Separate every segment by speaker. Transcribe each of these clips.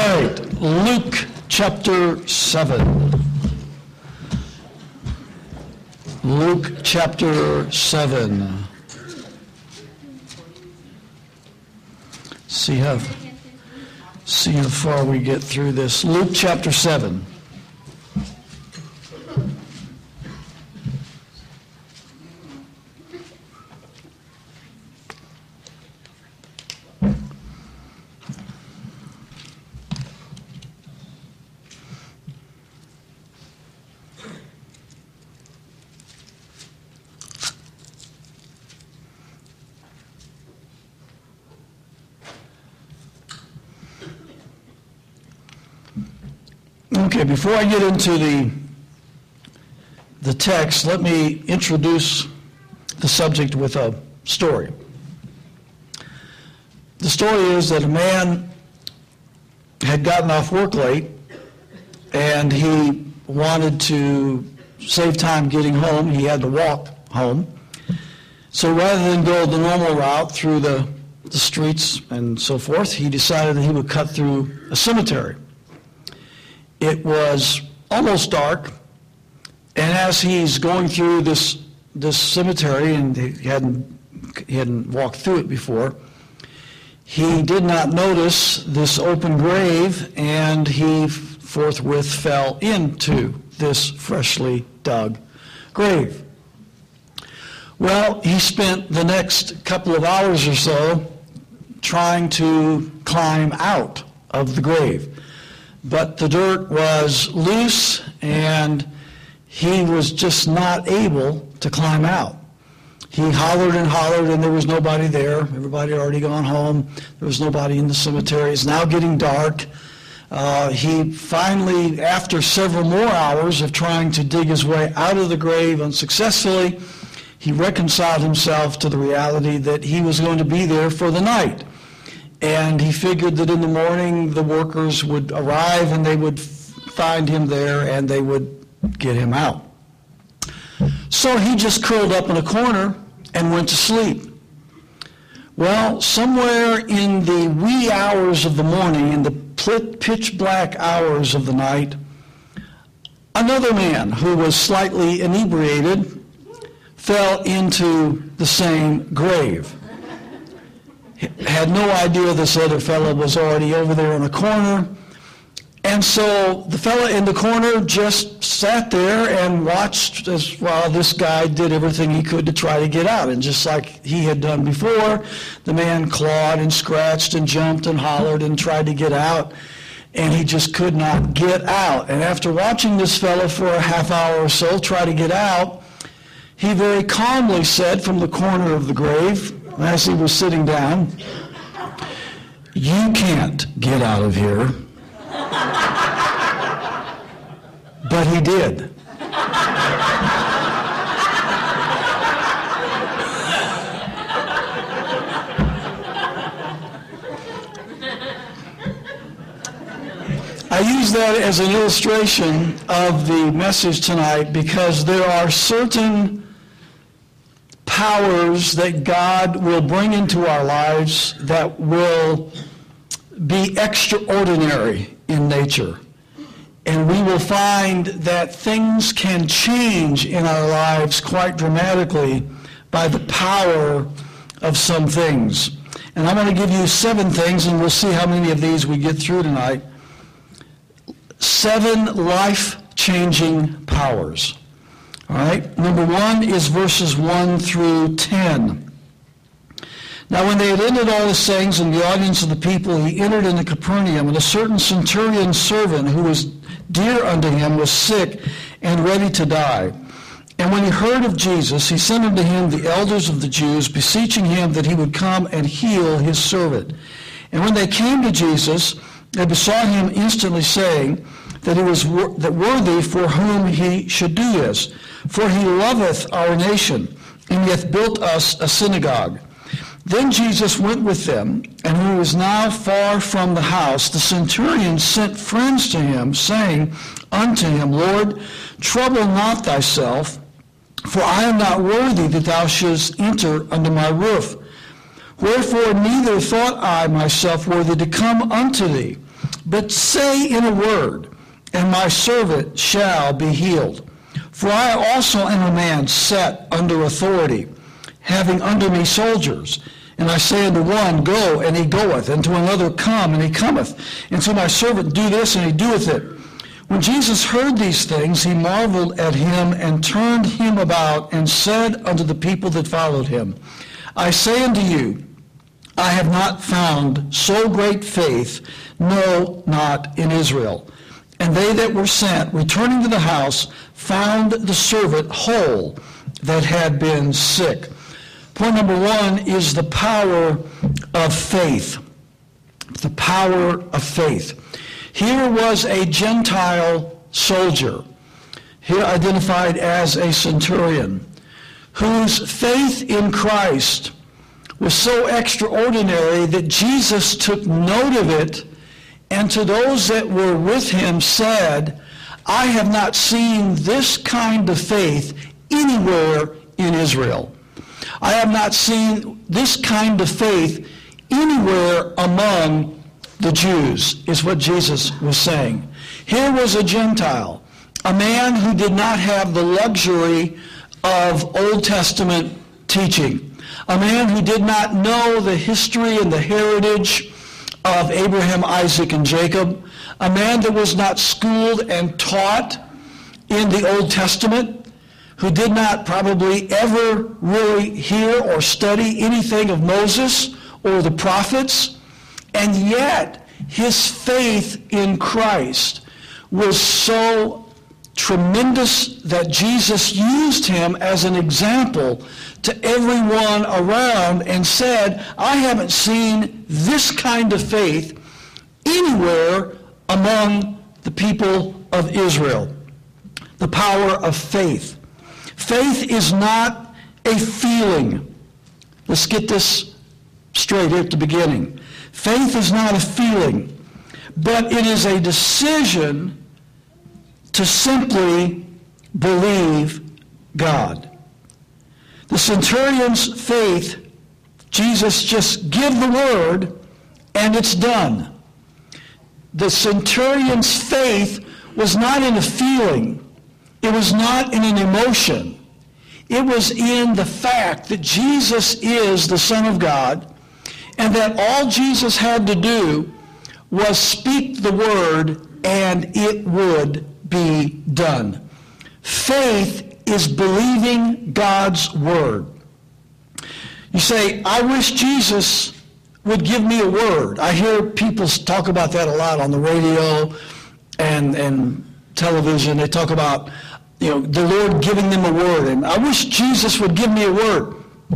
Speaker 1: right, Luke chapter 7. Luke chapter 7. See how far we get through this. Luke chapter 7. Okay, before I get into the text, let me introduce the subject with a story. The story is that a man had gotten off work late, and he wanted to save time getting home. He had to walk home. So rather than go the normal route through the streets and so forth, he decided that he would cut through a cemetery. It was almost dark, and as he's going through this cemetery, and he hadn't walked through it before, he did not notice this open grave, and he forthwith fell into this freshly dug grave. Well, he spent the next couple of hours or so trying to climb out of the grave. But the dirt was loose, and he was just not able to climb out. He hollered and hollered, and there was nobody there. Everybody had already gone home. There was nobody in the cemetery. It's now getting dark. He finally, after several more hours of trying to dig his way out of the grave unsuccessfully, he reconciled himself to the reality that he was going to be there for the night. And he figured that in the morning the workers would arrive and they would find him there and they would get him out. So he just curled up in a corner and went to sleep. Well, somewhere in the wee hours of the morning, in the pitch black hours of the night, another man who was slightly inebriated fell into the same grave. Had no idea this other fellow was already over there in a corner. And so the fellow in the corner just sat there and watched as while this guy did everything he could to try to get out. And just like he had done before, the man clawed and scratched and jumped and hollered and tried to get out. And he just could not get out. And after watching this fellow for a half hour or so try to get out, he very calmly said from the corner of the grave, as he was sitting down, "You can't get out of here." But he did. I use that as an illustration of the message tonight because there are certain powers that God will bring into our lives that will be extraordinary in nature. And we will find that things can change in our lives quite dramatically by the power of some things. And I'm going to give you 7 things, and we'll see how many of these we get through tonight. 7 life-changing powers. All right, number 1 is verses 1 through 10. Now when they had ended all his sayings in the audience of the people, he entered into Capernaum, and a certain centurion's servant who was dear unto him was sick and ready to die. And when he heard of Jesus, he sent unto him the elders of the Jews, beseeching him that he would come and heal his servant. And when they came to Jesus, they besought him instantly, saying that he was worthy for whom he should do this. For he loveth our nation, and hath built us a synagogue. Then Jesus went with them, and when he was now far from the house, the centurion sent friends to him, saying unto him, Lord, trouble not thyself, for I am not worthy that thou shouldest enter under my roof. Wherefore neither thought I myself worthy to come unto thee, but say in a word, and my servant shall be healed. For I also am a man set under authority, having under me soldiers. And I say unto one, Go, and he goeth, and to another, Come, and he cometh. And to my servant, Do this, and he doeth it. When Jesus heard these things, he marveled at him, and turned him about, and said unto the people that followed him, I say unto you, I have not found so great faith, no, not in Israel. And they that were sent, returning to the house, found the servant whole that had been sick. Point number one is the power of faith. The power of faith. Here was a Gentile soldier, here identified as a centurion, whose faith in Christ was so extraordinary that Jesus took note of it, and to those that were with him said, I have not seen this kind of faith anywhere in Israel. I have not seen this kind of faith anywhere among the Jews, is what Jesus was saying. Here was a Gentile, a man who did not have the luxury of Old Testament teaching, a man who did not know the history and the heritage of Abraham, Isaac, and Jacob, a man that was not schooled and taught in the Old Testament, who did not probably ever really hear or study anything of Moses or the prophets, and yet his faith in Christ was so tremendous that Jesus used him as an example to everyone around and said, I haven't seen this kind of faith anywhere among the people of Israel. The power of faith. Faith is not a feeling. Let's get this straight here at the beginning. Faith is not a feeling, but it is a decision to simply believe God. The centurion's faith, Jesus just give the word and it's done. The centurion's faith was not in a feeling. It was not in an emotion. It was in the fact that Jesus is the Son of God, and that all Jesus had to do was speak the word and it would be done. Faith is believing God's word. You say, I wish Jesus would give me a word. I hear people talk about that a lot on the radio and television. They talk about, the Lord giving them a word. And I wish Jesus would give me a word.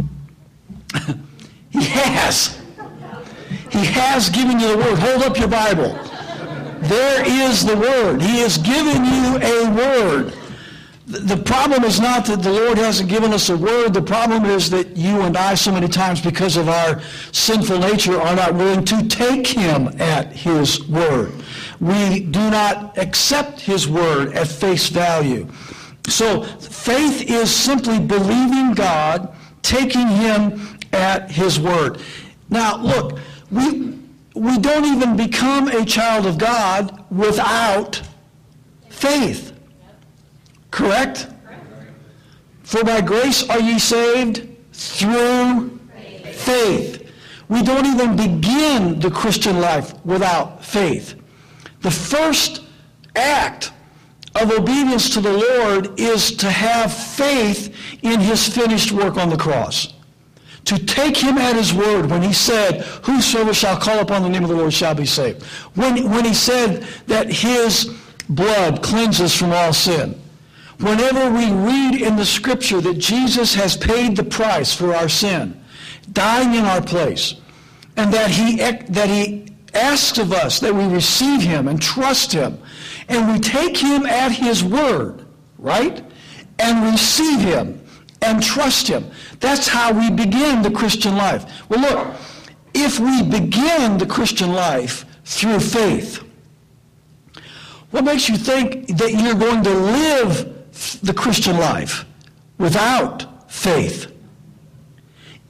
Speaker 1: He has. He has given you the word. Hold up your Bible. There is the word. He has given you a word. The problem is not that the Lord hasn't given us a word. The problem is that you and I, so many times, because of our sinful nature, are not willing to take him at his word. We do not accept his word at face value. So faith is simply believing God, taking him at his word. Now, look, we don't even become a child of God without faith. Correct? For by grace are ye saved through faith. We don't even begin the Christian life without faith. The first act of obedience to the Lord is to have faith in his finished work on the cross. To take him at his word when he said, whosoever shall call upon the name of the Lord shall be saved. When he said that his blood cleanses from all sin. Whenever we read in the scripture that Jesus has paid the price for our sin, dying in our place, and that he asks of us that we receive him and trust him, and we take him at his word, right? And receive him and trust him. That's how we begin the Christian life. Well, look, if we begin the Christian life through faith, what makes you think that you're going to live the Christian life without faith?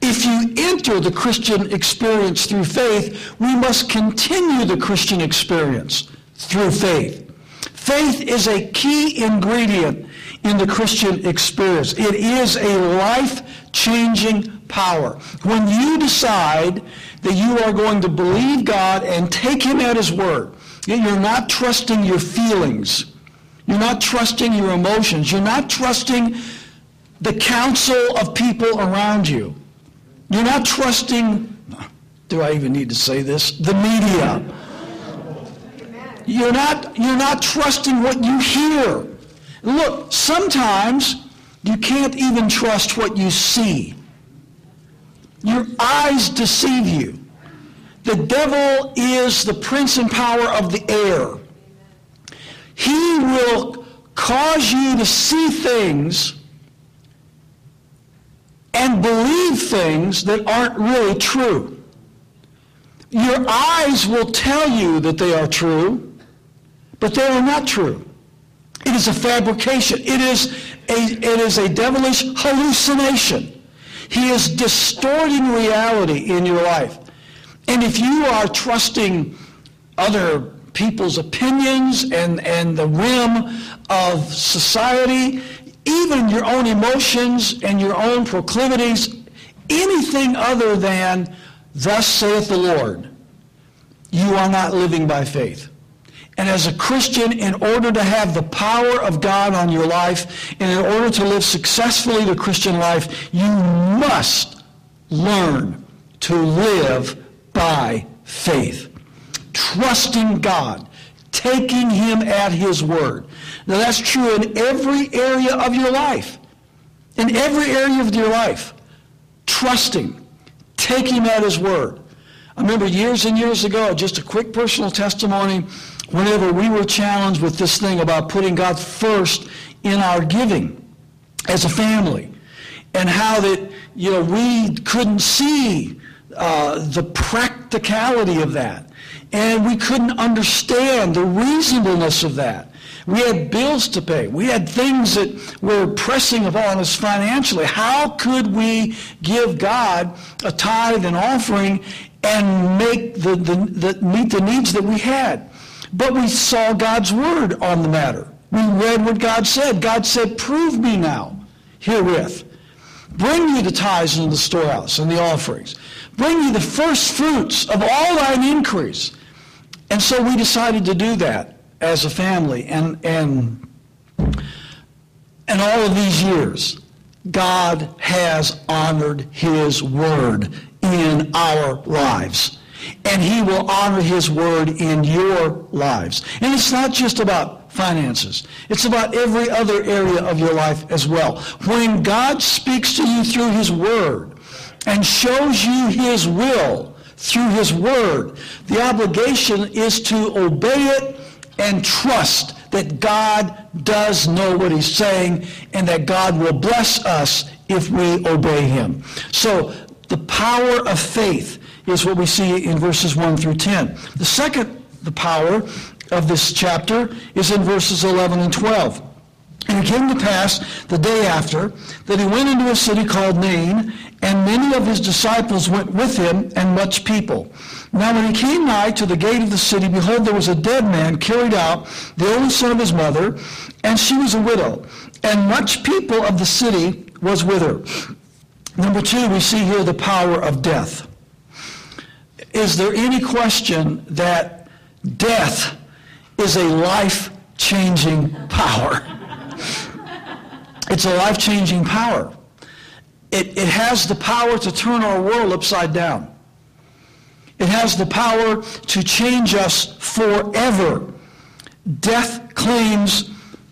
Speaker 1: If you enter the Christian experience through faith, we must continue the Christian experience through faith. Faith is a key ingredient in the Christian experience. It is a life-changing power. When you decide that you are going to believe God and take him at his word, you're not trusting your feelings. You're not trusting your emotions. You're not trusting the counsel of people around you. You're not trusting, do I even need to say this, the media. You're not trusting what you hear. Look, sometimes you can't even trust what you see. Your eyes deceive you. The devil is the prince and power of the air. He will cause you to see things and believe things that aren't really true. Your eyes will tell you that they are true, but they are not true. It is a fabrication. It is a devilish hallucination. He is distorting reality in your life. And if you are trusting other people's opinions and the whim of society, even your own emotions and your own proclivities, anything other than, thus saith the Lord, you are not living by faith. And as a Christian, in order to have the power of God on your life, and in order to live successfully the Christian life, you must learn to live by faith. Trusting God, taking him at his word. Now that's true in every area of your life. In every area of your life. Trusting, taking him at his word. I remember years and years ago, just a quick personal testimony, whenever we were challenged with this thing about putting God first in our giving as a family, and how that, we couldn't see the practicality of that, and we couldn't understand the reasonableness of that. We had bills to pay. We had things that were pressing upon us financially. How could we give God a tithe and offering and make meet the needs that we had? But we saw God's word on the matter. We read what God said. God said, prove me now herewith. Bring me the tithes into the storehouse and the offerings. Bring me the first fruits of all thine increase. And so we decided to do that as a family. And all of these years, God has honored his word in our lives. And he will honor his word in your lives. And it's not just about finances. It's about every other area of your life as well. When God speaks to you through his word and shows you his will through his word, the obligation is to obey it and trust that God does know what he's saying and that God will bless us if we obey him. So the power of faith is what we see in verses 1 through 10. The power of this chapter is in verses 11 and 12. And it came to pass the day after that he went into a city called Nain, and many of his disciples went with him, and much people. Now when he came nigh to the gate of the city, behold, there was a dead man carried out, the only son of his mother, and she was a widow. And much people of the city was with her. Number 2, we see here the power of death. Is there any question that death is a life-changing power? It's a life-changing power. It has the power to turn our world upside down. It has the power to change us forever. Death claims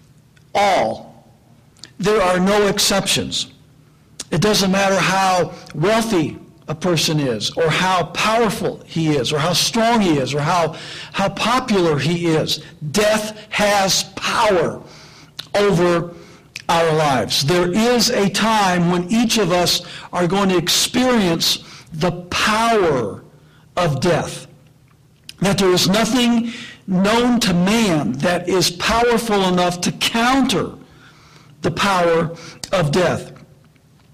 Speaker 1: all. There are no exceptions. It doesn't matter how wealthy a person is, or how powerful he is, or how strong he is, or how popular he is. Death has power over our lives. There is a time when each of us are going to experience the power of death. That there is nothing known to man that is powerful enough to counter the power of death.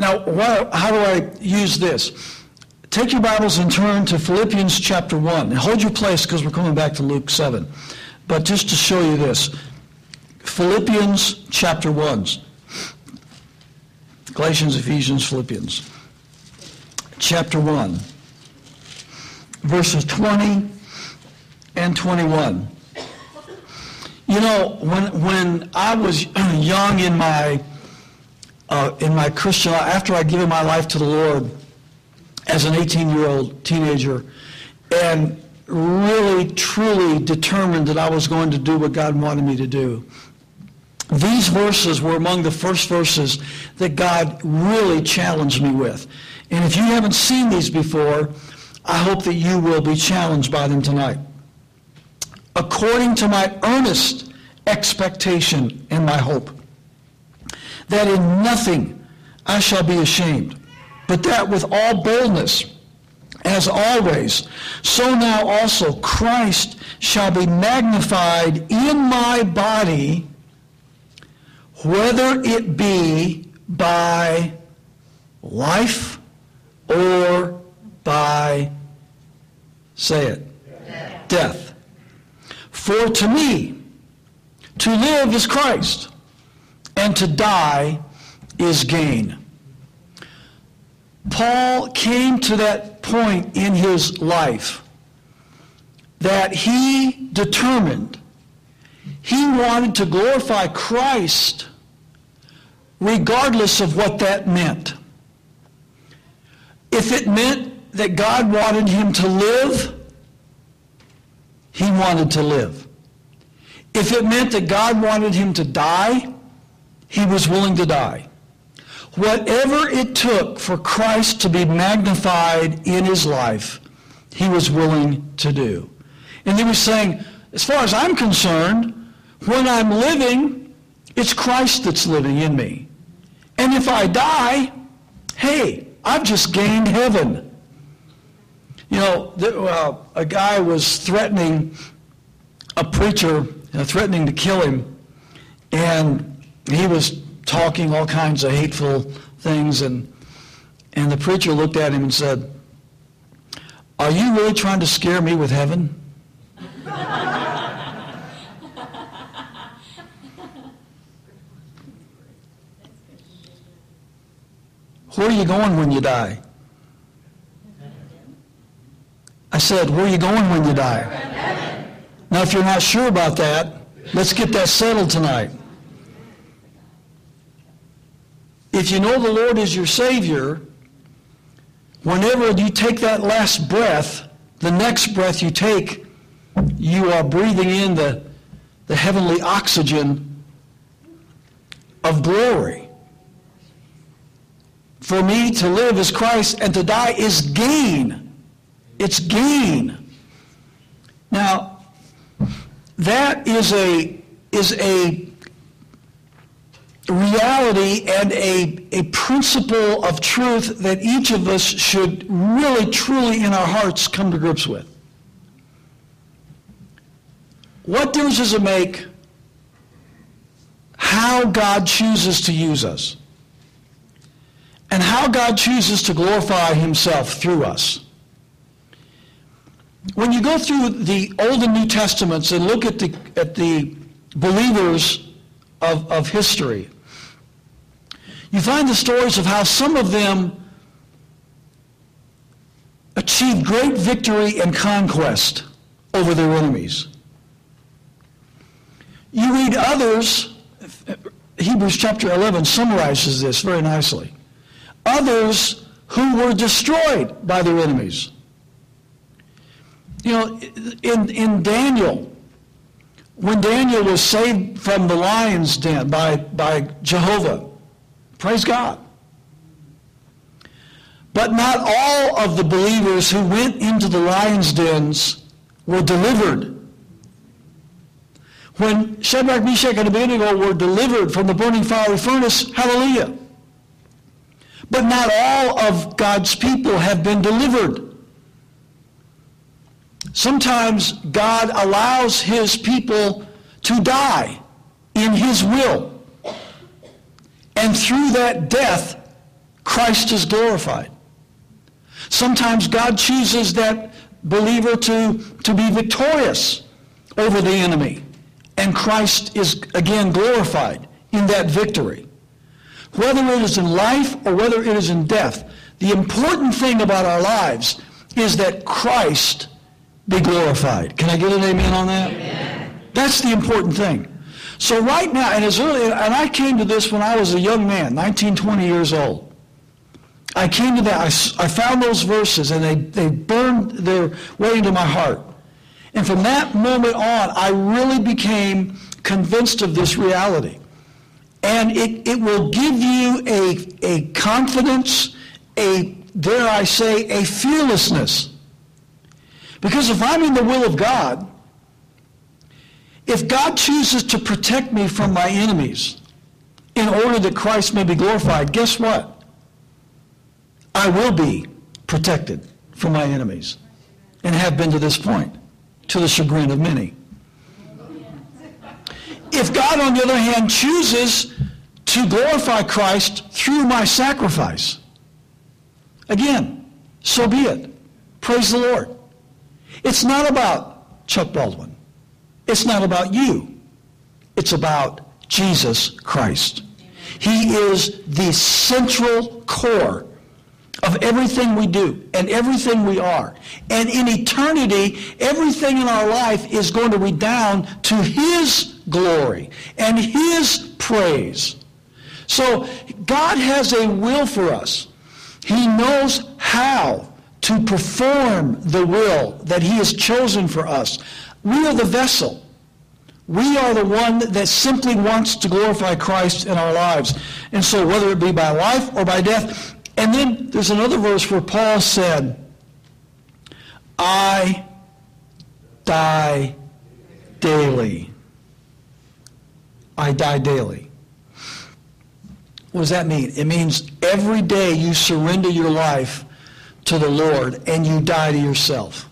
Speaker 1: Now, how do I use this? Take your Bibles and turn to Philippians chapter 1. And hold your place because we're coming back to Luke 7. But just to show you this, Philippians chapter 1. Galatians, Ephesians, Philippians. Chapter 1. Verses 20 and 21. You know, when I was young in my Christian life, after I'd given my life to the Lord as an 18-year-old teenager, and really, truly determined that I was going to do what God wanted me to do, these verses were among the first verses that God really challenged me with. And if you haven't seen these before, I hope that you will be challenged by them tonight. According to my earnest expectation and my hope, that in nothing I shall be ashamed, but that with all boldness, as always, so now also Christ shall be magnified in my body, whether it be by life or by, say it, death. For to me, to live is Christ, and to die is gain. Paul came to that point in his life that he determined he wanted to glorify Christ regardless of what that meant. If it meant that God wanted him to live, he wanted to live. If it meant that God wanted him to die, he was willing to die. Whatever it took for Christ to be magnified in his life, he was willing to do. And he was saying, as far as I'm concerned, when I'm living, it's Christ that's living in me. And if I die, hey, I've just gained heaven. You know, a guy was threatening a preacher, threatening to kill him, and he was talking all kinds of hateful things, and the preacher looked at him and said, "Are you really trying to scare me with heaven?" Where are you going when you die? I said, where are you going when you die? Now, if you're not sure about that, let's get that settled tonight. If you know the Lord is your Savior, whenever you take that last breath, the next breath you take, you are breathing in the heavenly oxygen of glory. For me to live is Christ, and to die is gain. It's gain. Now, that is a reality and a principle of truth that each of us should really, truly in our hearts come to grips with. What difference does it make how God chooses to use us and how God chooses to glorify himself through us? When you go through the Old and New Testaments and look at the believers of history, you find the stories of how some of them achieved great victory and conquest over their enemies. You read others, Hebrews chapter 11 summarizes this very nicely. Others who were destroyed by their enemies. You know, in Daniel, when Daniel was saved from the lion's den by Jehovah, praise God. But not all of the believers who went into the lion's dens were delivered. When Shadrach, Meshach, and Abednego were delivered from the burning fiery furnace, hallelujah. But not all of God's people have been delivered. Sometimes God allows his people to die in his will. And through that death, Christ is glorified. Sometimes God chooses that believer to be victorious over the enemy, and Christ is again glorified in that victory. Whether it is in life or whether it is in death, the important thing about our lives is that Christ be glorified. Can I get an amen on that? Amen. That's the important thing. So right now, and I came to this when I was a young man, 19, 20 years old. I came to that, I found those verses, and they burned their way into my heart. And from that moment on, I really became convinced of this reality. And it will give you a confidence, dare I say, a fearlessness. Because if I'm in the will of God, if God chooses to protect me from my enemies in order that Christ may be glorified, guess what? I will be protected from my enemies, and have been to this point, to the chagrin of many. If God, on the other hand, chooses to glorify Christ through my sacrifice, again, so be it. Praise the Lord. It's not about Chuck Baldwin. It's not about you. It's about Jesus Christ. He is the central core of everything we do and everything we are. And in eternity, everything in our life is going to redound to His glory and His praise. So God has a will for us. He knows how to perform the will that He has chosen for us. We are the vessel. We are the one that simply wants to glorify Christ in our lives. And so whether it be by life or by death. And then there's another verse where Paul said, I die daily. I die daily. What does that mean? It means every day you surrender your life to the Lord and you die to yourself.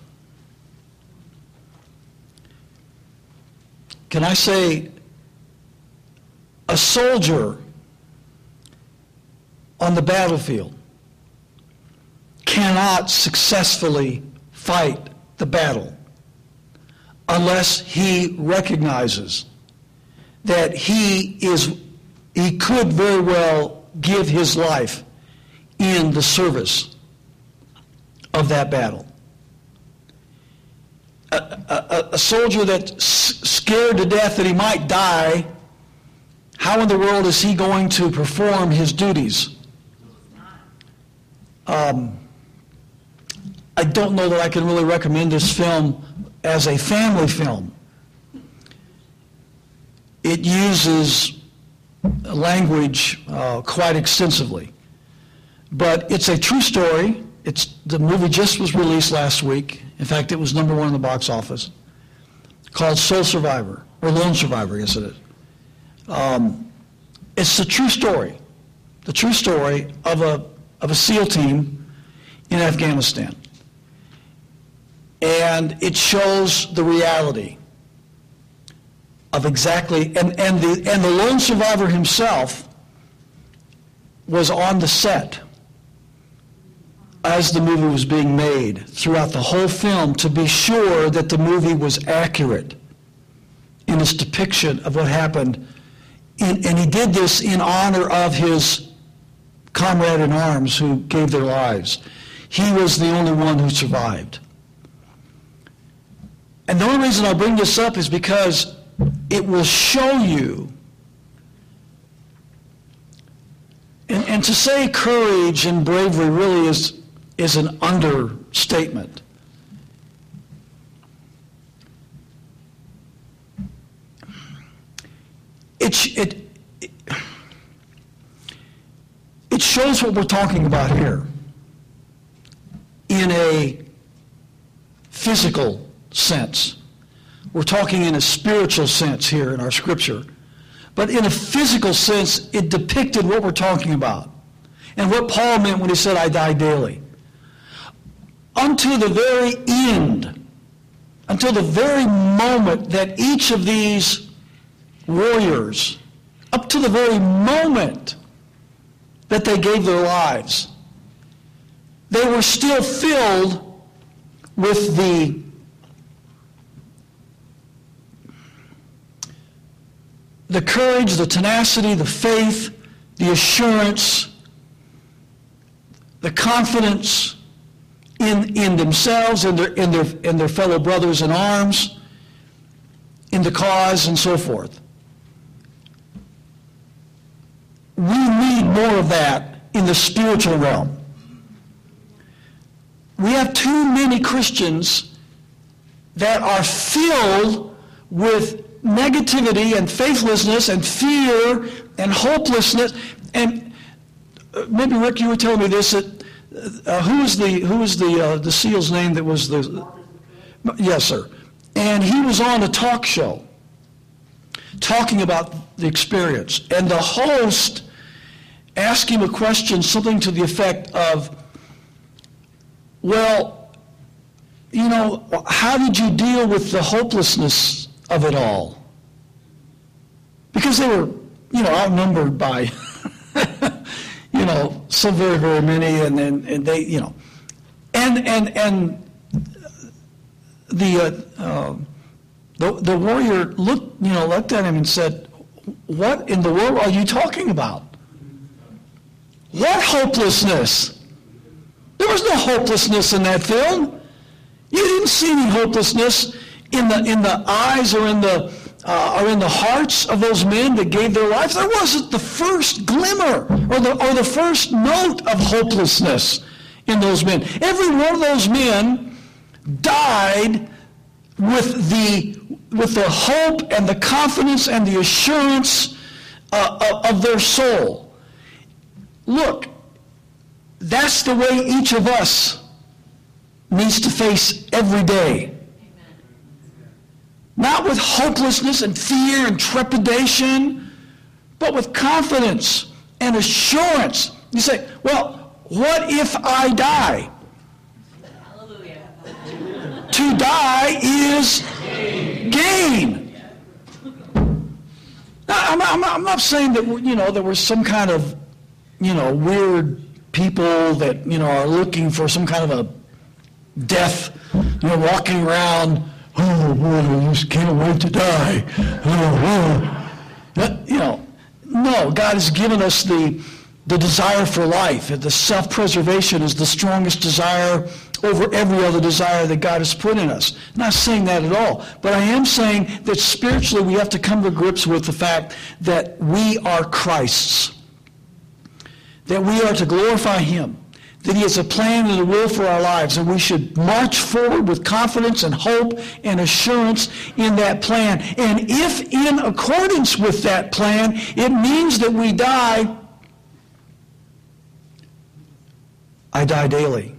Speaker 1: Can I say, a soldier on the battlefield cannot successfully fight the battle unless he recognizes that he could very well give his life in the service of that battle. A soldier that's scared to death that he might die, how in the world is he going to perform his duties? I don't know that I can really recommend this film as a family film. It uses language quite extensively. But it's a true story. The movie just was released last week. In fact, it was number 1 in the box office, called Soul Survivor, or Lone Survivor, yes it is. It's the true story of a SEAL team in Afghanistan. And it shows the reality of exactly, and the lone survivor himself was on the set as the movie was being made throughout the whole film to be sure that the movie was accurate in its depiction of what happened. And he did this in honor of his comrade in arms who gave their lives. He was the only one who survived. And the only reason I bring this up is because it will show you, and to say courage and bravery really is an understatement. It shows what we're talking about here in a physical sense. We're talking in a spiritual sense here in our scripture. But in a physical sense, it depicted what we're talking about and what Paul meant when he said, I die daily. Unto the very end, until the very moment that each of these warriors, up to the very moment that they gave their lives, they were still filled with the courage, the tenacity, the faith, the assurance, the confidence in themselves, in their fellow brothers in arms, in the cause, and so forth. We need more of that in the spiritual realm. We have too many Christians that are filled with negativity and faithlessness and fear and hopelessness. And maybe Rick, you were telling me this. That who was the SEAL's name that was the? Yes, sir. And he was on a talk show talking about the experience, and the host asked him a question, something to the effect of, well, you know, how did you deal with the hopelessness of it all? Because they were, you know, outnumbered by, you know, so very, very many, and they, you know, and the warrior looked at him and said, "What in the world are you talking about? What hopelessness? There was no hopelessness in that film. You didn't see any hopelessness in the eyes or in the hearts of those men that gave their lives. There wasn't the first glimmer or the first note of hopelessness in those men. Every one of those men died with the hope and the confidence and the assurance of their soul. Look, that's the way each of us needs to face every day. Not with hopelessness and fear and trepidation, but with confidence and assurance. You say, well, what if I die?
Speaker 2: Hallelujah.
Speaker 1: To die is gain. Now, I'm not saying that, you know, there was some kind of, you know, weird people that, you know, are looking for some kind of a death, you know, walking around, oh boy, I just can't wait to die. You know, no, God has given us the desire for life. The self-preservation is the strongest desire over every other desire that God has put in us. I'm not saying that at all, but I am saying that spiritually we have to come to grips with the fact that we are Christ's, that we are to glorify Him, that He has a plan and a will for our lives, and we should march forward with confidence and hope and assurance in that plan. And if in accordance with that plan, it means that we die, I die daily.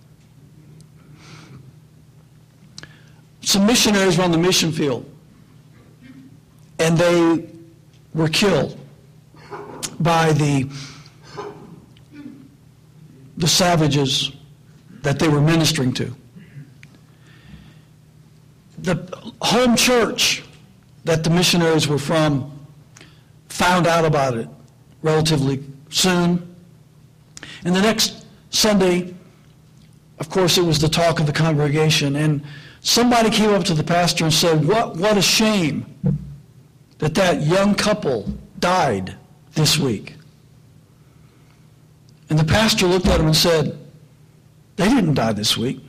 Speaker 1: Some missionaries were on the mission field, and they were killed by the savages that they were ministering to. The home church that the missionaries were from found out about it relatively soon. And the next Sunday, of course, it was the talk of the congregation, and somebody came up to the pastor and said, what a shame that young couple died this week. And the pastor looked at him and said, they didn't die this week.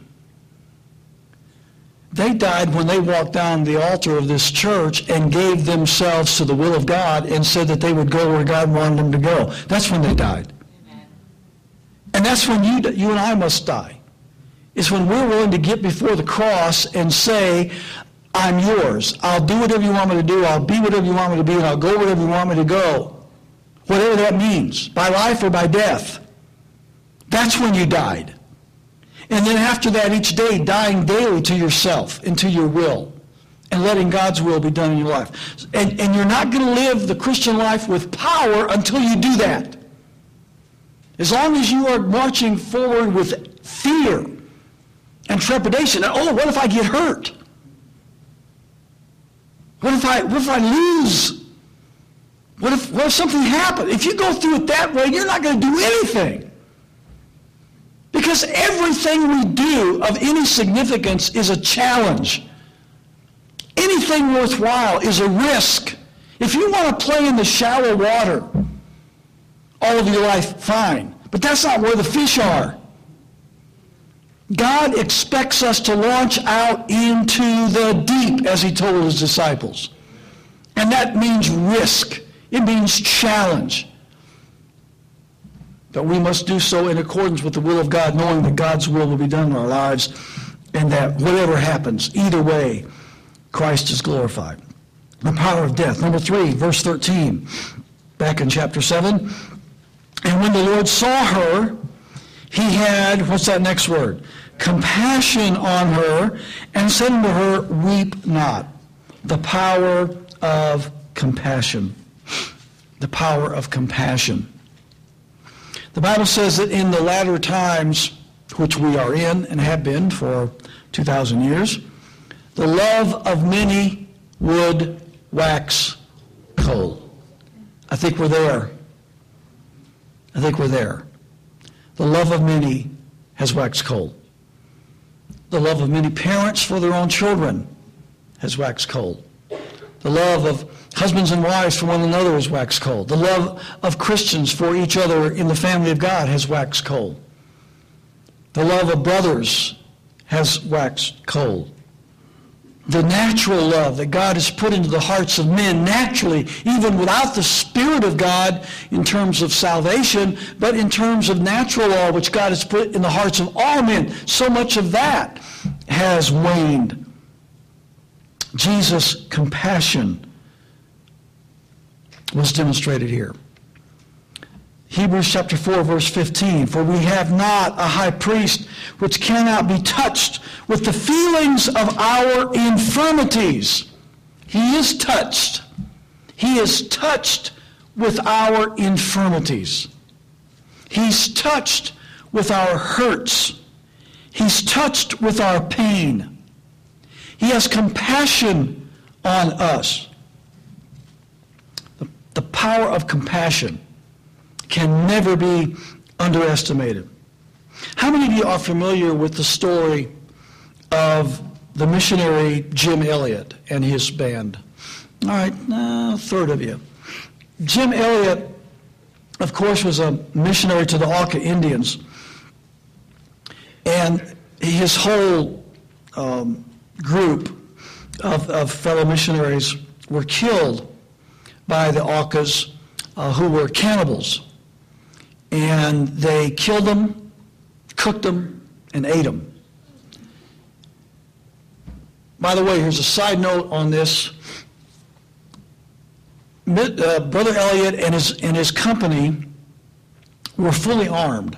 Speaker 1: They died when they walked down the altar of this church and gave themselves to the will of God and said that they would go where God wanted them to go. That's when they died. Amen. And that's when you and I must die. It's when we're willing to get before the cross and say, I'm yours. I'll do whatever you want me to do. I'll be whatever you want me to be, and I'll go wherever you want me to go. Whatever that means, by life or by death. That's when you died. And then after that, each day, dying daily to yourself and to your will, and letting God's will be done in your life. And you're not going to live the Christian life with power until you do that. As long as you are marching forward with fear and trepidation, and what if I get hurt? What if I lose What if something happened? If you go through it that way, you're not going to do anything. Because everything we do of any significance is a challenge. Anything worthwhile is a risk. If you want to play in the shallow water all of your life, fine. But that's not where the fish are. God expects us to launch out into the deep, as he told his disciples. And that means risk. It means challenge. But we must do so in accordance with the will of God, knowing that God's will be done in our lives, and that whatever happens, either way, Christ is glorified. The power of death. Number 3, verse 13, back in chapter 7. And when the Lord saw her, he had, what's that next word? Compassion on her, and said unto her, weep not. The power of compassion. The power of compassion. The Bible says that in the latter times, which we are in and have been for 2,000 years, the love of many would wax cold. I think we're there. I think we're there. The love of many has waxed cold. The love of many parents for their own children has waxed cold. The love of husbands and wives for one another has waxed cold. The love of Christians for each other in the family of God has waxed cold. The love of brothers has waxed cold. The natural love that God has put into the hearts of men naturally, even without the Spirit of God in terms of salvation, but in terms of natural law, which God has put in the hearts of all men, so much of that has waned. Jesus' compassion was demonstrated here. Hebrews chapter 4, verse 15, for we have not a high priest which cannot be touched with the feelings of our infirmities. He is touched. He is touched with our infirmities. He's touched with our hurts. He's touched with our pain. He has compassion on us. The power of compassion can never be underestimated. How many of you are familiar with the story of the missionary Jim Elliot and his band? All right, a third of you. Jim Elliot, of course, was a missionary to the Auca Indians. And his whole group of fellow missionaries were killed by the Aucas, who were cannibals. And they killed them, cooked them, and ate them. By the way, here's a side note on this. Brother Elliot and his company were fully armed.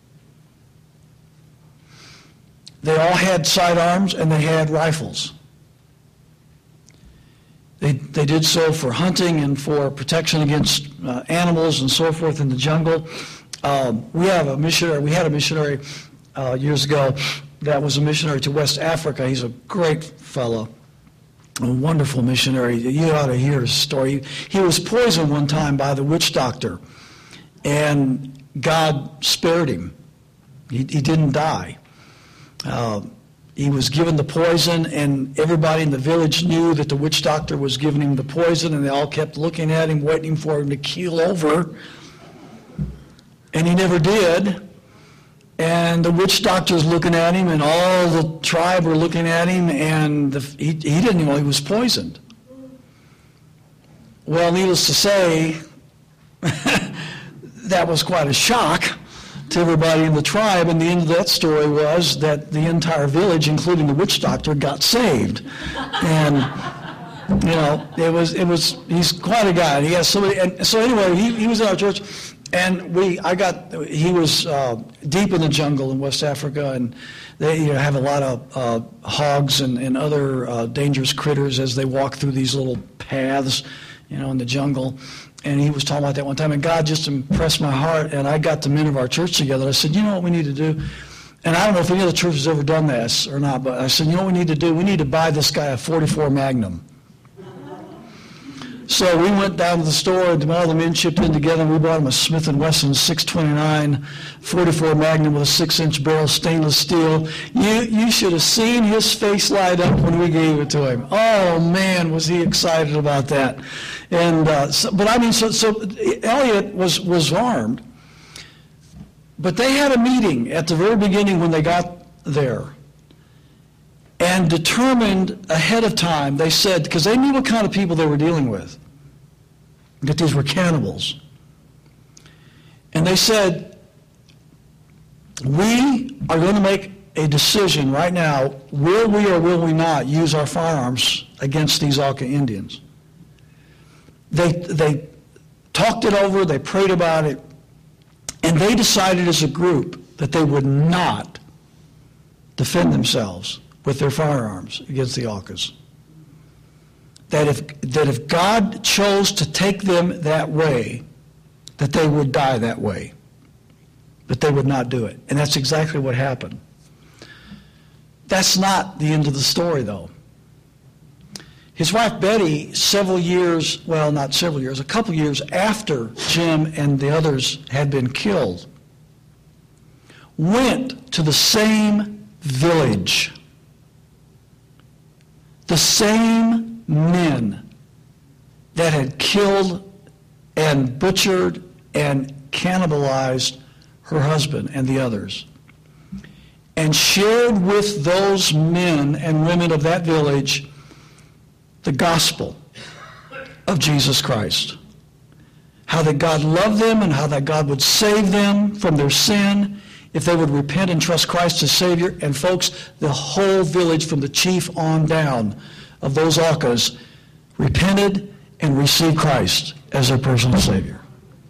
Speaker 1: They all had sidearms and they had rifles. They did so for hunting and for protection against animals and so forth in the jungle. We had a missionary years ago that was a missionary to West Africa. He's a great fellow, a wonderful missionary. You ought to hear his story. He was poisoned one time by the witch doctor, and God spared him. He didn't die. He was given the poison, and everybody in the village knew that the witch doctor was giving him the poison, and they all kept looking at him, waiting for him to keel over. And he never did. And the witch doctor's looking at him, and all the tribe were looking at him, and he didn't know he was poisoned. Well, needless to say, that was quite a shock to everybody in the tribe, and the end of that story was that the entire village, including the witch doctor, got saved. And you know, he's quite a guy. He has somebody, and so anyway, he was in our church, and he was deep in the jungle in West Africa, and they have a lot of hogs and other dangerous critters as they walk through these little paths, in the jungle. And he was talking about that one time, and God just impressed my heart, and I got the men of our church together. I said, you know what we need to do? And I don't know if any other church has ever done this or not, but I said, you know what we need to do? We need to buy this guy a .44 Magnum. So we went down to the store, and all the men chipped in together, and we bought him a Smith & Wesson 629 44 Magnum with a 6-inch barrel, stainless steel. You should have seen his face light up when we gave it to him. Oh, man, was he excited about that. And so Elliot was armed. But they had a meeting at the very beginning when they got there, and determined ahead of time, they said, because they knew what kind of people they were dealing with, that these were cannibals. And they said, we are going to make a decision right now, will we or will we not use our firearms against these Auca Indians? They talked it over, they prayed about it, and they decided as a group that they would not defend themselves with their firearms against the Aucas. That if God chose to take them that way, that they would die that way. But they would not do it. And that's exactly what happened. That's not the end of the story, though. His wife Betty, a couple years after Jim and the others had been killed, went to the same village. The same men that had killed and butchered and cannibalized her husband and the others, and shared with those men and women of that village the gospel of Jesus Christ. How that God loved them and how that God would save them from their sin if they would repent and trust Christ as Savior. And folks, the whole village from the chief on down of those Aucas repented and received Christ as their personal Savior.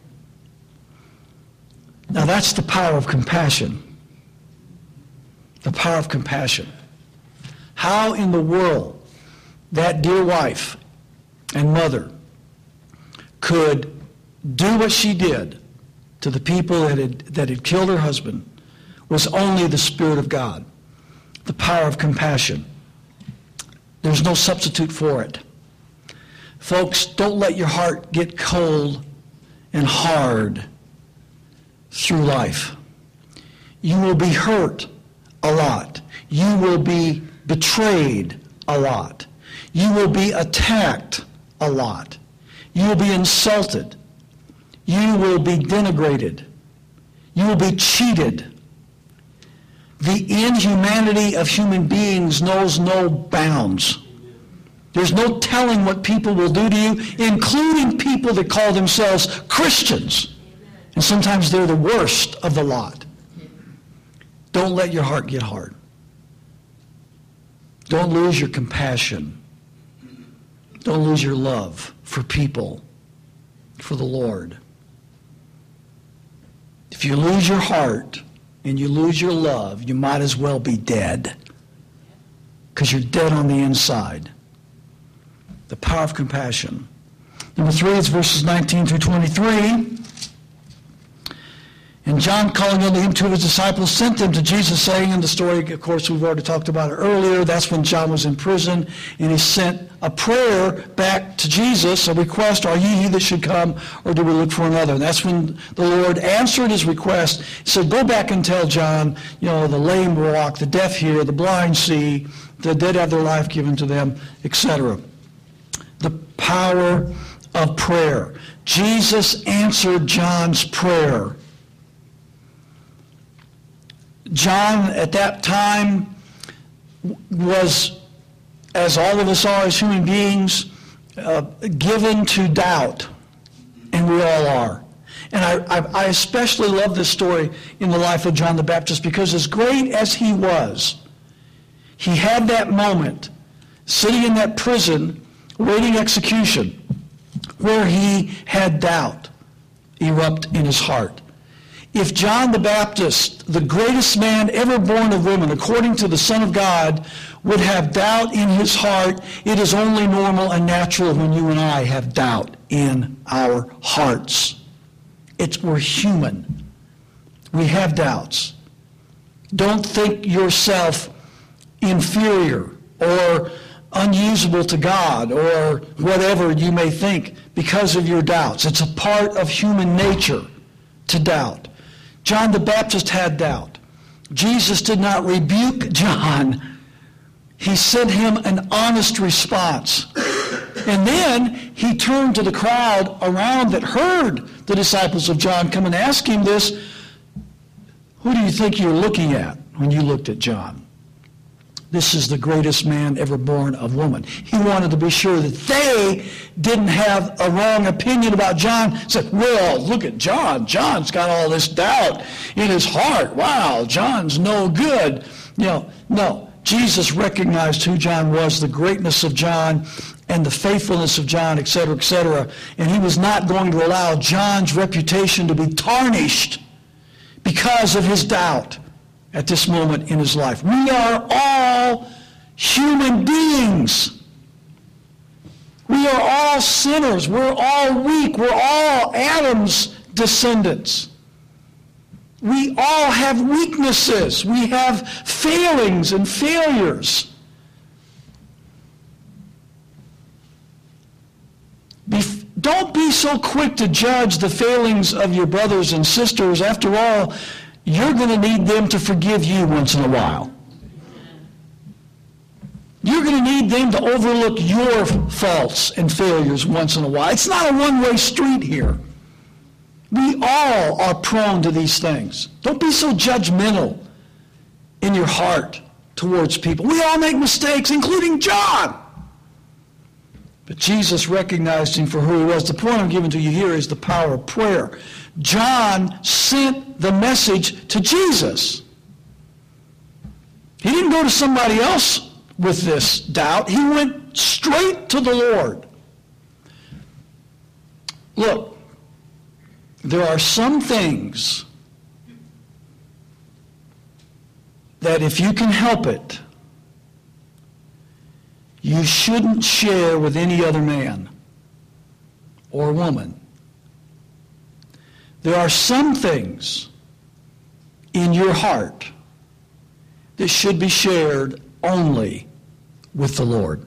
Speaker 1: Now that's the power of compassion. The power of compassion. How in the world that dear wife and mother could do what she did to the people that had killed her husband was only the Spirit of God. The power of compassion. There's no substitute for it. Folks, don't let your heart get cold and hard through life. You will be hurt a lot. You will be betrayed a lot. You will be attacked a lot. You will be insulted. You will be denigrated. You will be cheated. The inhumanity of human beings knows no bounds. There's no telling what people will do to you, including people that call themselves Christians. And sometimes they're the worst of the lot. Don't let your heart get hard. Don't lose your compassion. Don't lose your love for people, for the Lord. If you lose your heart and you lose your love, you might as well be dead, because you're dead on the inside. The power of compassion. Number 3 is verses 19 through 23. And John, calling unto him 2 of his disciples, sent them to Jesus, saying, in the story, of course, we've already talked about it earlier, that's when John was in prison, and he sent a prayer back to Jesus, a request, are ye he that should come, or do we look for another? And that's when the Lord answered his request. He said, go back and tell John, the lame walk, the deaf hear, the blind see, the dead have their life given to them, etc. The power of prayer. Jesus answered John's prayer. John, at that time, was, as all of us are as human beings, given to doubt, and we all are. And I especially love this story in the life of John the Baptist, because as great as he was, he had that moment, sitting in that prison, waiting execution, where he had doubt erupt in his heart. If John the Baptist, the greatest man ever born of woman, according to the Son of God, would have doubt in his heart, it is only normal and natural when you and I have doubt in our hearts. We're human. We have doubts. Don't think yourself inferior or unusable to God or whatever you may think because of your doubts. It's a part of human nature to doubt. John the Baptist had doubt. Jesus did not rebuke John. He sent him an honest response. And then he turned to the crowd around that heard the disciples of John come and ask him this. Who do you think you're looking at when you looked at John? This is the greatest man ever born of woman. He wanted to be sure that they didn't have a wrong opinion about John. He said, well, look at John. John's got all this doubt in his heart. Wow, John's no good. No. Jesus recognized who John was, the greatness of John, and the faithfulness of John, etc., etc. And he was not going to allow John's reputation to be tarnished because of his doubt at this moment in his life. We are all human beings. We are all sinners. We're all weak. We're all Adam's descendants. We all have weaknesses. We have failings and failures. Don't be so quick to judge the failings of your brothers and sisters. After all, you're going to need them to forgive you once in a while. You're going to need them to overlook your faults and failures once in a while. It's not a one-way street here. We all are prone to these things. Don't be so judgmental in your heart towards people. We all make mistakes, including John. But Jesus recognized him for who he was. The point I'm giving to you here is the power of prayer. John sent the message to Jesus. He didn't go to somebody else with this doubt. He went straight to the Lord. Look, there are some things that if you can help it, you shouldn't share with any other man or woman. There are some things in your heart that should be shared only with the Lord.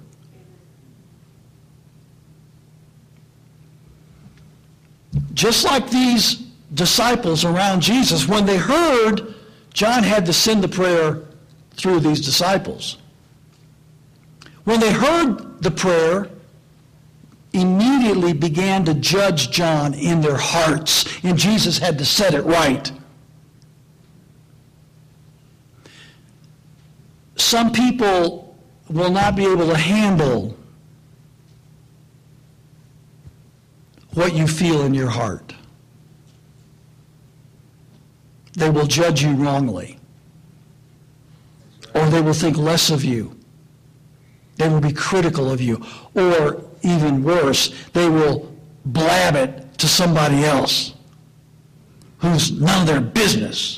Speaker 1: Just like these disciples around Jesus, when they heard, John had to send the prayer through these disciples. When they heard the prayer, immediately began to judge John in their hearts, and Jesus had to set it right. Some people will not be able to handle what you feel in your heart. They will judge you wrongly, or they will think less of you. They will be critical of you. Or, even worse, they will blab it to somebody else who's none of their business.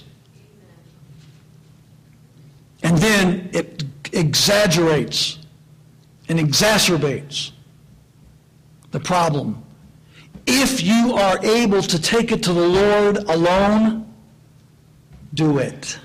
Speaker 1: And then it exaggerates and exacerbates the problem. If you are able to take it to the Lord alone, do it.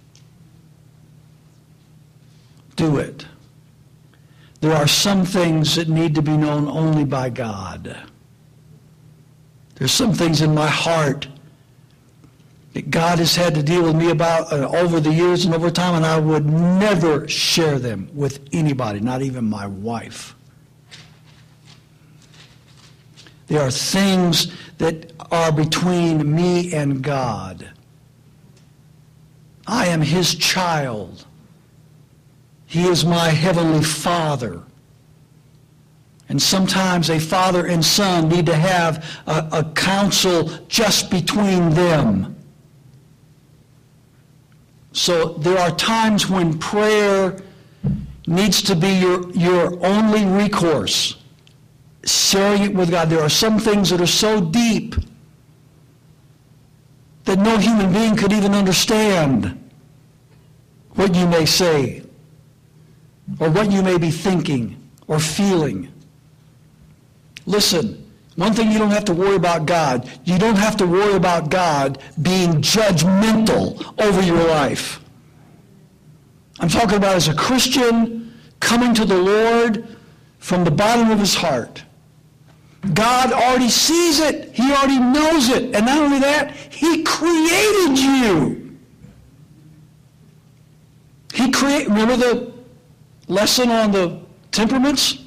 Speaker 1: Do it. There are some things that need to be known only by God. There's some things in my heart that God has had to deal with me about over the years and over time, and I would never share them with anybody, not even my wife. There are things that are between me and God. I am His child. He is my heavenly Father. And sometimes a father and son need to have a counsel just between them. So there are times when prayer needs to be your only recourse. Sharing it with God. There are some things that are so deep that no human being could even understand what you may say, or what you may be thinking or feeling. Listen, one thing you don't have to worry about God. You don't have to worry about God being judgmental over your life. I'm talking about as a Christian, coming to the Lord from the bottom of his heart. God already sees it. He already knows it. And not only that, he created you. Remember the lesson on the temperaments?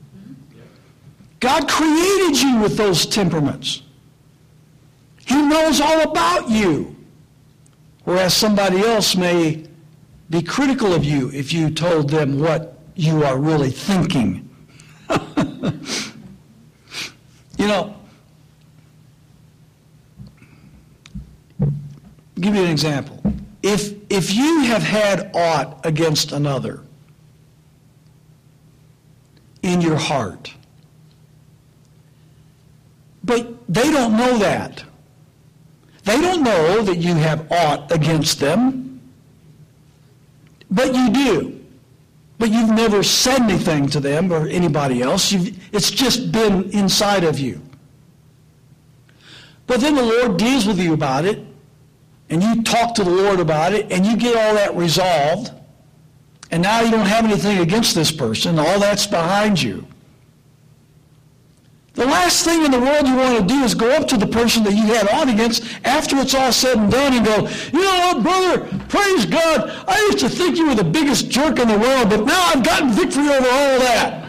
Speaker 1: God created you with those temperaments. He knows all about you. Whereas somebody else may be critical of you if you told them what you are really thinking. You know, give you an example. If you have had aught against another in your heart, but they don't know that. They don't know that you have aught against them, but you do. But you've never said anything to them or anybody else. It's just been inside of you. But then the Lord deals with you about it, and you talk to the Lord about it, and you get all that resolved, and now you don't have anything against this person. All that's behind you. The last thing in the world you want to do is go up to the person that you had on against after it's all said and done and go, you know what, brother, praise God, I used to think you were the biggest jerk in the world, but now I've gotten victory over all that.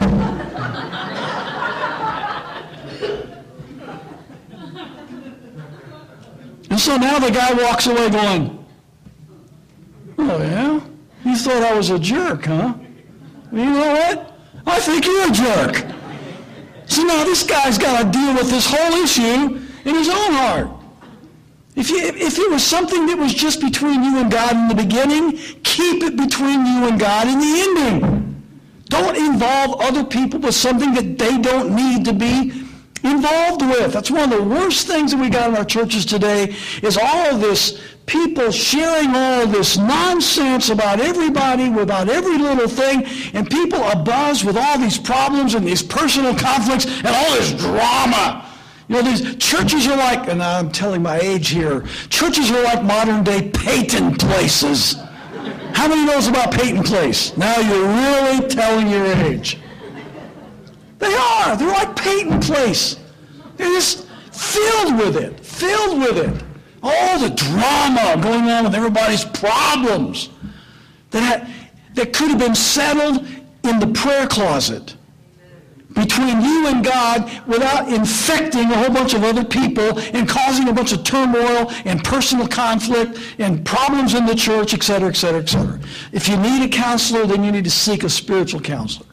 Speaker 1: And so now the guy walks away going, oh yeah? You thought I was a jerk, huh? Well, you know what? I think you're a jerk. So now this guy's got to deal with this whole issue in his own heart. If it was something that was just between you and God in the beginning, keep it between you and God in the ending. Don't involve other people with something that they don't need to be involved with. That's one of the worst things that we got in our churches today is all of this people sharing all of this nonsense about everybody, about every little thing, and people abuzz with all these problems and these personal conflicts and all this drama. You know, these churches are like, and I'm telling my age here, churches are like modern-day Peyton places. How many knows about Peyton Place? Now you're really telling your age. They are. They're like Peyton Place. They're just filled with it. All the drama going on with everybody's problems that could have been settled in the prayer closet between you and God without infecting a whole bunch of other people and causing a bunch of turmoil and personal conflict and problems in the church, etc., etc., etc. If you need a counselor, then you need to seek a spiritual counselor.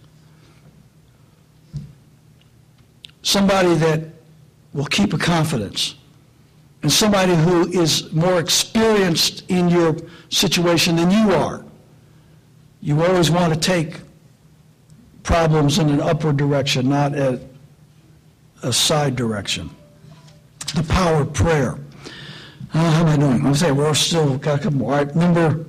Speaker 1: Somebody that will keep a confidence. And somebody who is more experienced in your situation than you are. You always want to take problems in an upward direction, not a side direction. The power of prayer. How am I doing? I'm saying we're still got a couple more. All right, number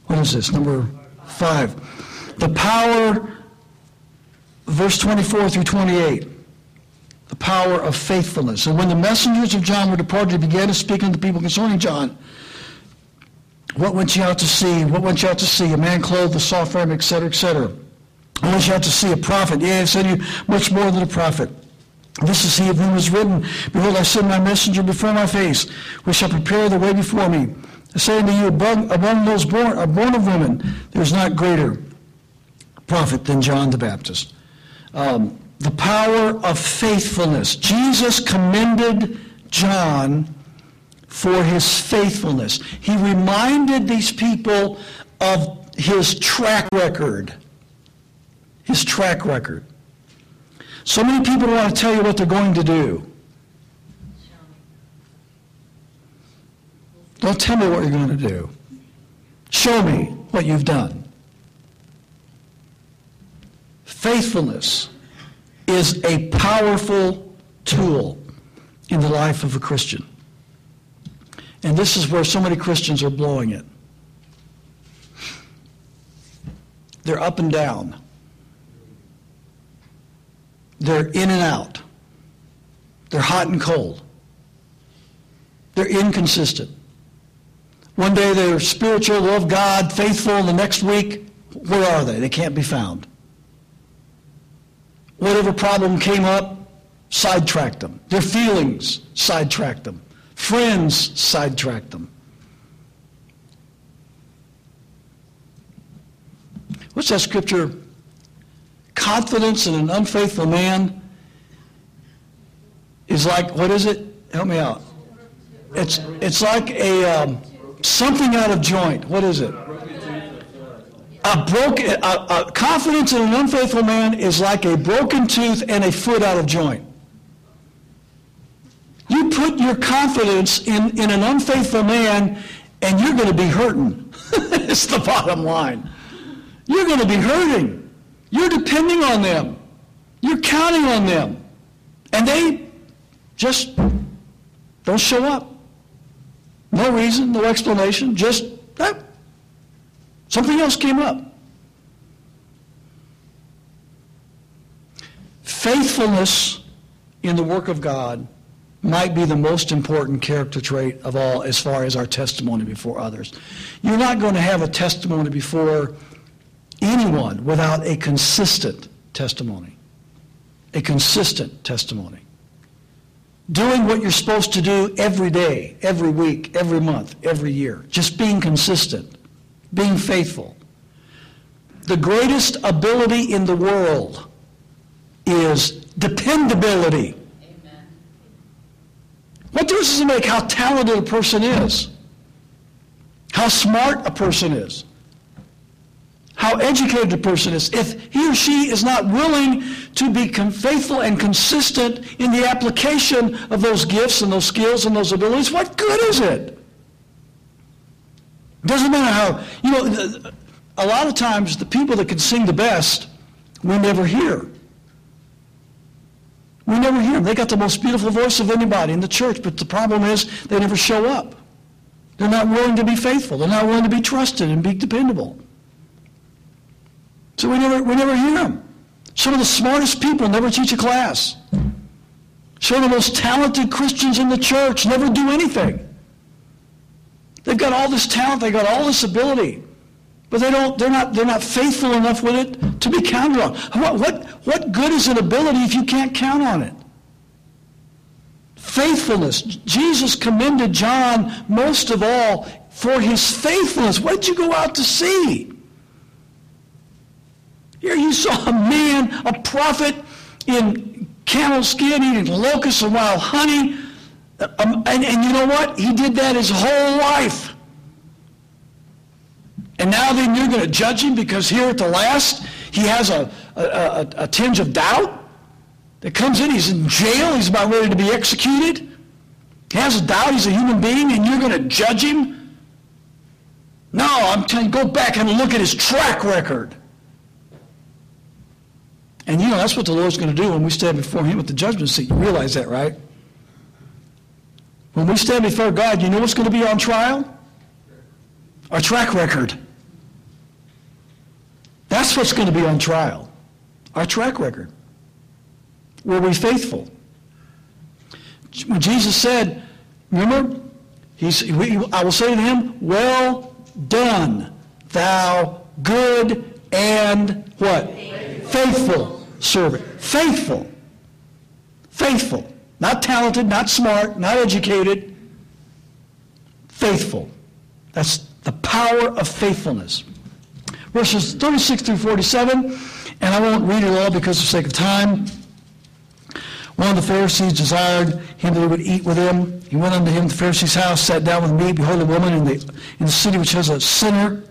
Speaker 1: 5. The power, verse 24 through 28. The power of faithfulness. And when the messengers of John were departed, he began to speak unto the people concerning John. What went you out to see? What went you out to see? A man clothed with soft raiment, etc., etc. I went you out to see a prophet. Yea, I said to you, much more than a prophet. This is he of whom is written, behold, I send my messenger before my face, which shall prepare the way before me. I say unto you, among those born of women, there is not greater prophet than John the Baptist. The power of faithfulness. Jesus commended John for his faithfulness. He reminded these people of his track record. His track record. So many people want to tell you what they're going to do. Don't tell me what you're going to do. Show me what you've done. Faithfulness is a powerful tool in the life of a Christian. And this is where so many Christians are blowing it. They're up and down. They're in and out. They're hot and cold. They're inconsistent. One day they're spiritual, love God, faithful, and the next week, where are they? They can't be found. whatever problem came up, sidetracked them. Their feelings sidetracked them. Friends sidetracked them. What's that scripture? Confidence in an unfaithful man is like, what is it? Help me out. It's like a something out of joint. What is it? A confidence in an unfaithful man is like a broken tooth and a foot out of joint. You put your confidence in an unfaithful man, and you're going to be hurting. It's the bottom line. You're going to be hurting. You're depending on them. You're counting on them. And they just don't show up. No reason, no explanation, just something else came up. Faithfulness in the work of God might be the most important character trait of all as far as our testimony before others. You're not going to have a testimony before anyone without a consistent testimony. A consistent testimony. Doing what you're supposed to do every day, every week, every month, every year. Just being consistent. Being faithful. The greatest ability in the world is dependability.
Speaker 2: Amen.
Speaker 1: What difference does it make how talented a person is? How smart a person is? How educated a person is? If he or she is not willing to be faithful and consistent in the application of those gifts and those skills and those abilities, what good is it? Doesn't matter how, a lot of times the people that can sing the best, we never hear. We never hear them. They got the most beautiful voice of anybody in the church, but the problem is they never show up. They're not willing to be faithful. They're not willing to be trusted and be dependable. So we never hear them. Some of the smartest people never teach a class. Some of the most talented Christians in the church never do anything. They've got all this talent, they've got all this ability, but they're not faithful enough with it to be counted on. What good is an ability if you can't count on it? Faithfulness. Jesus commended John most of all for his faithfulness. What did you go out to see? Here you saw a man, a prophet, in camel skin, eating locusts and wild honey. And you know what? He did that his whole life. And now then you're going to judge him because here at the last he has a tinge of doubt that comes in. He's in jail. He's about ready to be executed. He has a doubt. He's a human being, and you're going to judge him? No, I'm telling you, go back and look at his track record. And that's what the Lord's going to do when we stand before him at the judgment seat. You realize that, right? When we stand before God, you know what's going to be on trial? Our track record. That's what's going to be on trial. Our track record. Were we faithful? When Jesus said, remember, I will say to him, well done, thou good and what? Faithful servant. Faithful. Faithful. Not talented, not smart, not educated. Faithful. That's the power of faithfulness. Verses 36 through 47, and I won't read it all because of the sake of time. One of the Pharisees desired him that he would eat with him. He went unto him to the Pharisee's house, sat down with meat. Behold, a woman in the city which was a sinner,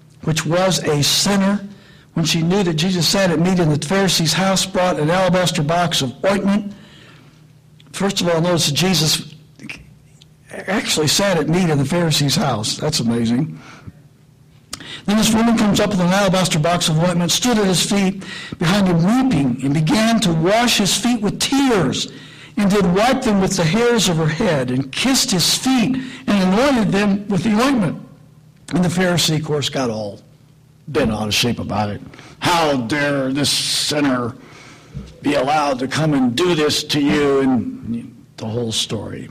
Speaker 1: when she knew that Jesus sat at meat in the Pharisee's house, brought an alabaster box of ointment. First of all, notice that Jesus actually sat at meat in the Pharisee's house. That's amazing. Then this woman comes up with an alabaster box of ointment, stood at his feet behind him weeping, and began to wash his feet with tears, and did wipe them with the hairs of her head, and kissed his feet, and anointed them with the ointment. And the Pharisee, of course, got all bent out of shape about it. How dare this sinner be allowed to come and do this to you? And the whole story.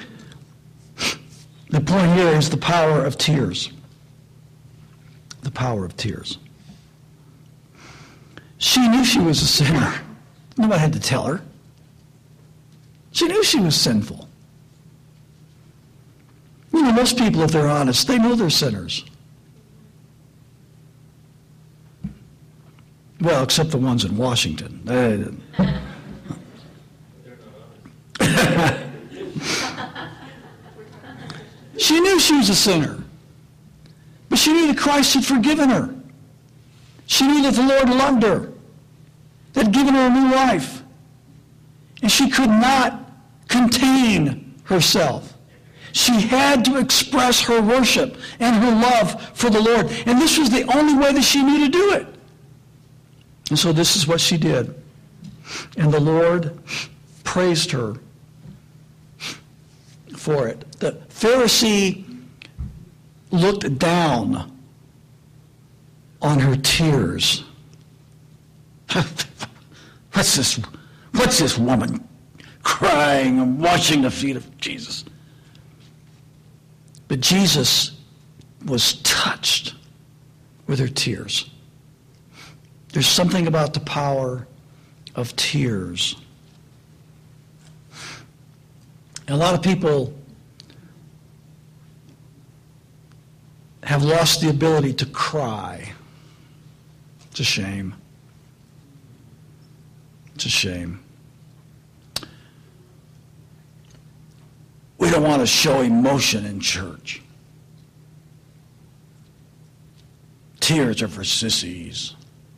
Speaker 1: The point here is the power of tears. The power of tears. She knew she was a sinner. Nobody had to tell her. She knew she was sinful. You know, most people, if they're honest, they know they're sinners. Well, except the ones in Washington. She knew she was a sinner. But she knew that Christ had forgiven her. She knew that the Lord loved her, that had given her a new life. And she could not contain herself. She had to express her worship and her love for the Lord. And this was the only way that she knew to do it. And so this is what she did. And the Lord praised her for it. The Pharisee looked down on her tears. What's this woman crying and washing the feet of Jesus? But Jesus was touched with her tears. There's something about the power of tears. And a lot of people have lost the ability to cry. It's a shame. It's a shame. We don't want to show emotion in church. Tears are for sissies.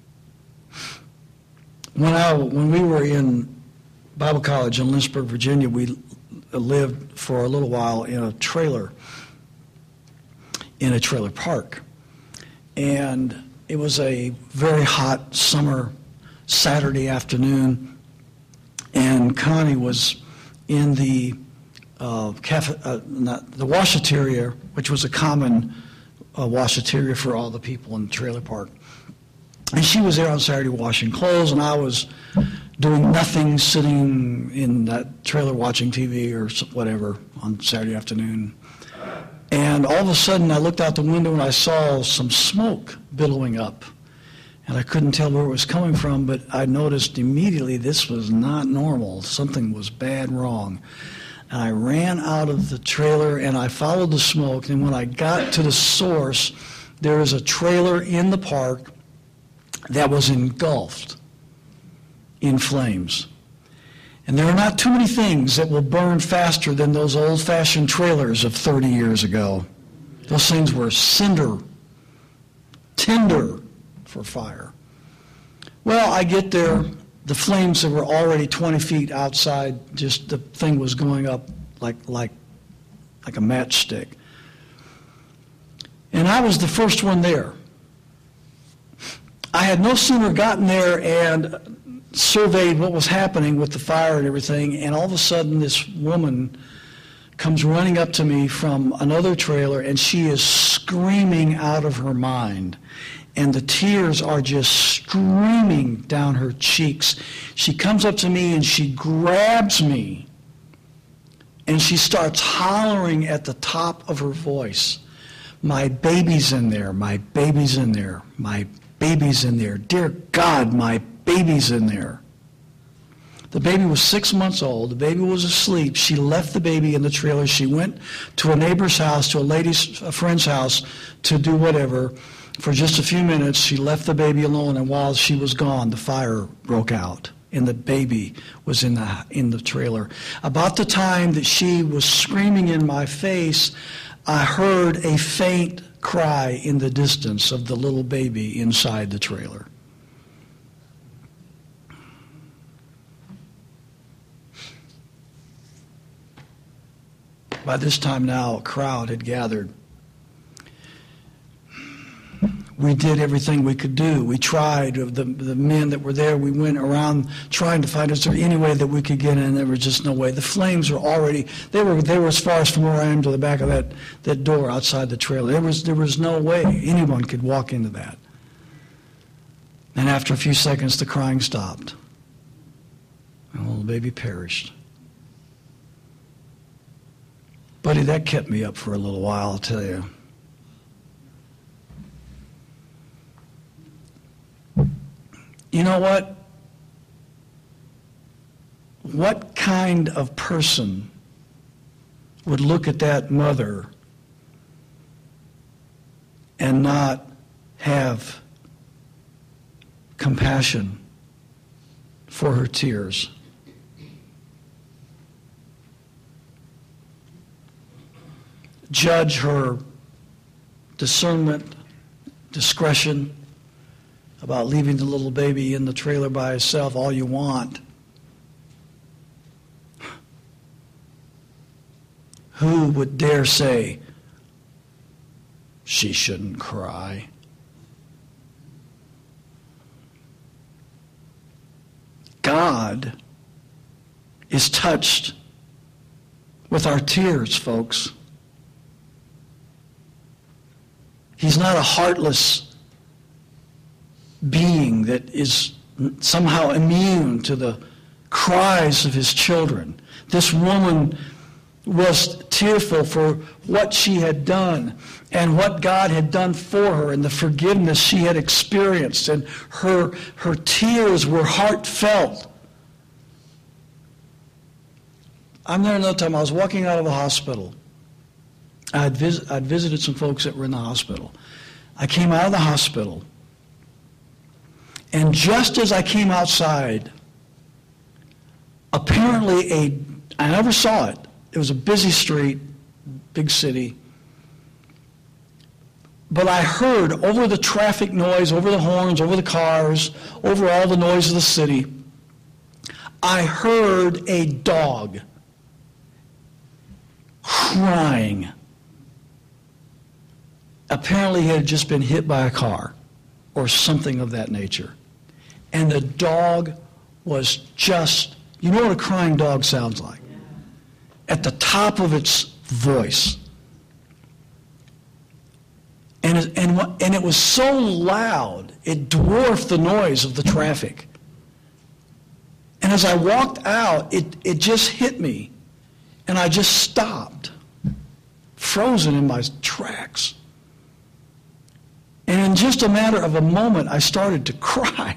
Speaker 1: When we were in Bible college in Lynchburg, Virginia, we lived for a little while in a trailer park. And it was a very hot summer Saturday afternoon, and Connie was in the washateria, which was a common washateria for all the people in the trailer park. And she was there on Saturday washing clothes, and I was doing nothing, sitting in that trailer watching TV or whatever on Saturday afternoon. And all of a sudden, I looked out the window and I saw some smoke billowing up. And I couldn't tell where it was coming from, but I noticed immediately this was not normal. Something was bad wrong. And I ran out of the trailer and I followed the smoke. And when I got to the source, there was a trailer in the park that was engulfed in flames. And there are not too many things that will burn faster than those old-fashioned trailers of 30 years ago. Those things were tinder for fire. Well, I get there. The flames that were already 20 feet outside, just the thing was going up like a matchstick. And I was the first one there. I had no sooner gotten there and surveyed what was happening with the fire and everything, and all of a sudden this woman comes running up to me from another trailer, and she is screaming out of her mind. And the tears are just streaming down her cheeks. She comes up to me and she grabs me, and she starts hollering at the top of her voice, "My baby's in there, my baby's in there, my baby's in there. Dear God, my baby's in there." The baby was 6 months old. The baby was asleep. She left the baby in the trailer. She went to a neighbor's house, to a friend's house to do whatever. For just a few minutes, she left the baby alone, and while she was gone, the fire broke out, and the baby was in the trailer. About the time that she was screaming in my face, I heard a faint cry in the distance of the little baby inside the trailer. By this time now, a crowd had gathered. We did everything we could do. We tried, the men that were there, we went around trying to find, is there any way that we could get in? There was just no way. The flames were already, they were as far as from where I am to the back of that door outside the trailer. There was no way anyone could walk into that. And after a few seconds, the crying stopped. And the little baby perished. Buddy, that kept me up for a little while, I'll tell you. You know what? what kind of person would look at that mother and not have compassion for her tears? Judge her discernment, discretion about leaving the little baby in the trailer by herself all you want. Who would dare say she shouldn't cry? God is touched with our tears, folks. He's not a heartless being that is somehow immune to the cries of his children. This woman was tearful for what she had done and what God had done for her and the forgiveness she had experienced, and her tears were heartfelt. I'm there another time. I was walking out of the hospital. I'd visited some folks that were in the hospital. I came out of the hospital, and just as I came outside, apparently I never saw it. It was a busy street, big city. But I heard over the traffic noise, over the horns, over the cars, over all the noise of the city, I heard a dog crying. Apparently he had just been hit by a car or something of that nature. And the dog was just, you know what a crying dog sounds like? At the top of its voice. And it was so loud, it dwarfed the noise of the traffic. And as I walked out, it just hit me. And I just stopped, frozen in my tracks. And in just a matter of a moment, I started to cry.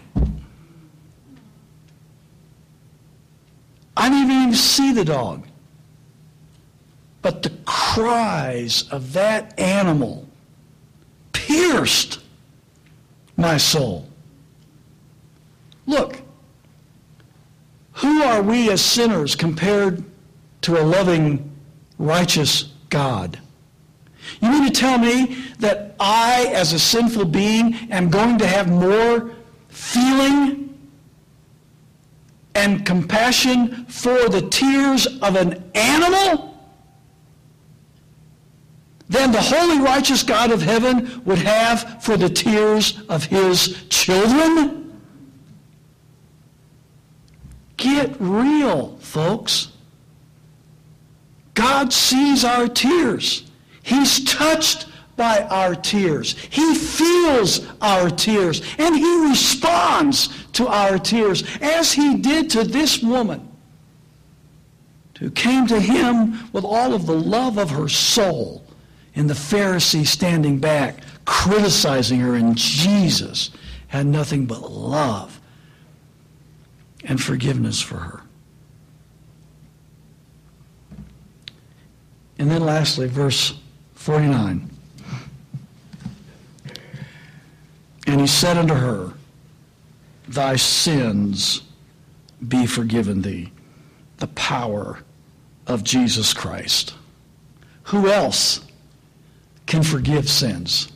Speaker 1: I didn't even see the dog. But the cries of that animal pierced my soul. Look, who are we as sinners compared to a loving, righteous God? You mean to tell me that I, as a sinful being, am going to have more feeling and compassion for the tears of an animal than the holy, righteous God of heaven would have for the tears of his children? Get real, folks. God sees our tears. He's touched by our tears. He feels our tears. And he responds to our tears, as he did to this woman who came to him with all of the love of her soul, and the Pharisee standing back, criticizing her, and Jesus had nothing but love and forgiveness for her. And then lastly, verse 49. And he said unto her, thy sins be forgiven thee. The power of Jesus Christ. Who else can forgive sins?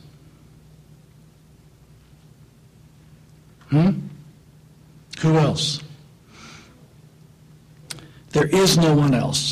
Speaker 1: Who else? There is no one else.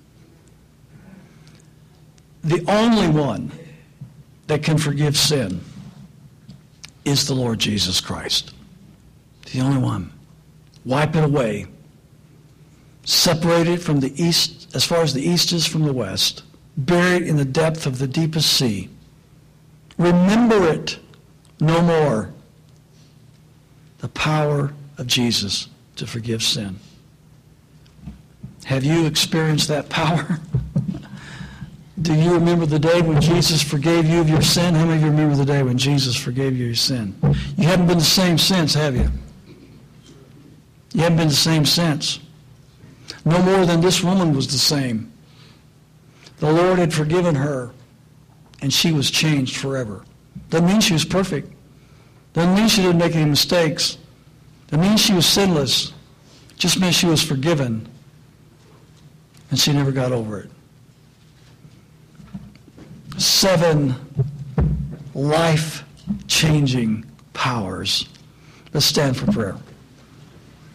Speaker 1: The only one that can forgive sin is the Lord Jesus Christ. The only one. Wipe it away. Separate it from the east, as far as the east is from the west. Bury it in the depth of the deepest sea. Remember it no more. The power of Jesus to forgive sin. Have you experienced that power? Do you remember the day when Jesus forgave you of your sin? How many of you remember the day when Jesus forgave you your sin? You haven't been the same since, have you? You haven't been the same since. no more than this woman was the same. The Lord had forgiven her, and she was changed forever. Doesn't mean she was perfect. Doesn't mean she didn't make any mistakes. Doesn't mean she was sinless. Just meant she was forgiven, and she never got over it. 7 life-changing powers. Let's stand for prayer.